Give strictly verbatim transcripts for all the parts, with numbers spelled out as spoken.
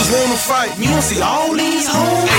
Niggas wanna fight, you don't see all these hoes.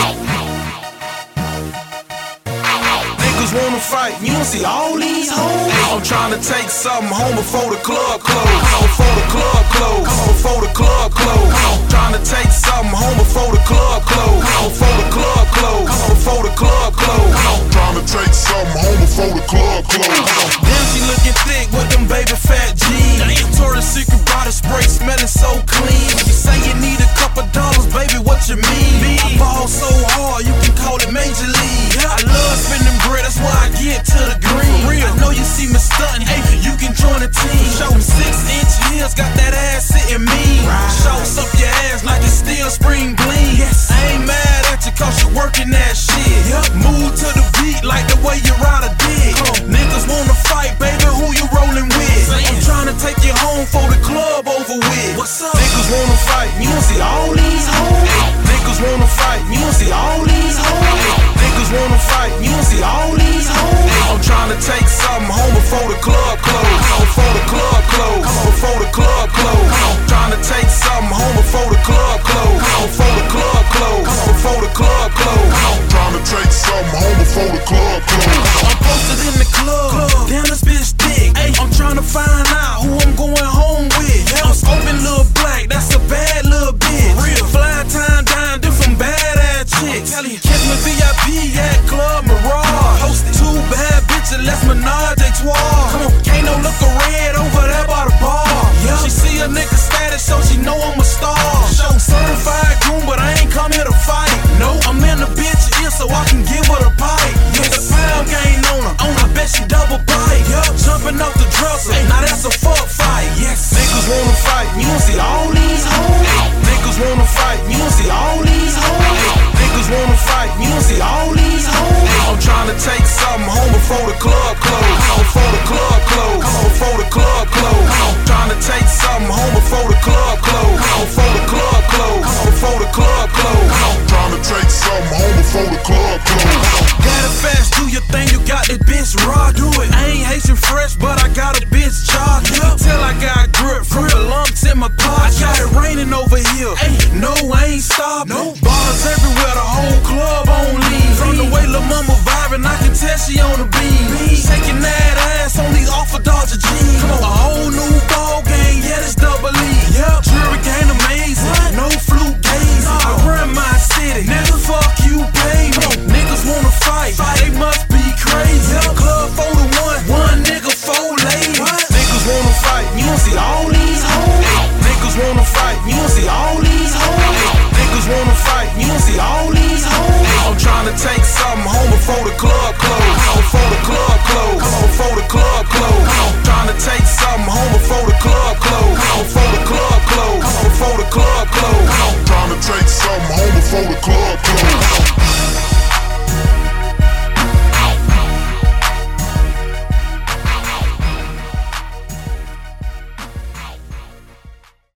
Niggas wanna fight, you don't see all these hoes. I'm trying to take something home before the club close. Before the club close. Before the club close. Trying to take something home before the club close. Before the club close. Before the club close. Trying to take something home before the club close. Damn, she looking thick with them baby fat jeans. Victoria's Secret body spray smelling so clean. You say you need a couple dollars, baby, what you mean? I ball so hard, you can call it Major League. I love spending bread, that's why I get to the green. I know you see me stunting, hey, you can join the team. Show them six inch heels, got that ass sitting mean. Shows up your ass like it's still spring gleam. I ain't mad at you cause you working that shit. Move to the beat like the way you ride a dick. Niggas wanna fight, baby, who you rolling with? I'm trying to take you home for the club over with. What's up? Niggas wanna fight, you don't see all these hoes. Niggas wanna fight, you don't see all these hoes. Niggas wanna fight, you don't see all these hoes. I'm trying to take something home before the club close. Before the club close. Before the club close. Trying to take something home before the club close. Before the club close. Before the club close. Trying to take something home before the club close. I'm posted in the club. Damn, this bitch thick. I'm trying to find out who I'm going home with. I'm scoping Lil Black, that's a bad little bitch. Real fly time down, different badass chicks. Catch me V I P at Club Mirage. Hosted two bad bitches, let's menage a trois. Come on, can't no look a red over there by the bar. She see a nigga status, so she know I'm a star. Show certified goon, but I ain't come here to fight. No, I'm in the bitch ear so I can give her the pipe. The pound game on her, I bet she double bite. Jumping off the dresser, now that's a fuck fight. Yes, niggas wanna fight, you don't see all these hoes. Niggas wanna fight, you don't see all these hoes. Niggas wanna fight, you don't see all these hoes. I'm trying to take something home before the club close. Before the club close. Before the club close. Trying to take something home before the club close. Before the club close. Before the club close. Trying to take something home before the club close. Got it fast, do your thing, you got this bitch raw, do it. I ain't Haitian fresh, but I got a bitch job. Till I got grip from the lumps in my pot. I got it raining over here. No, I ain't stopping. No bars everywhere, the whole club on lean. From the way Lil' Mama vibing, I can tell she on the beam. Shaking that ass on these off of Dodger jeans. A whole new ball game, yeah, this double E. Jury game amazing, no fluke games. I run my city, nigga, fuck you, pay me. Niggas wanna fight, they must be crazy. Club four to one, one nigga, four ladies. Niggas wanna fight, you don't see all these hoes. Niggas wanna fight, you don't see all these hoes. Niggas wanna fight, you don't see all these hoes. I'm trying to take something home before the club close. Before the club close. Before the club close. Trying to take something home before the club close. Before the club close. Before the club close. Trying to take something home before the club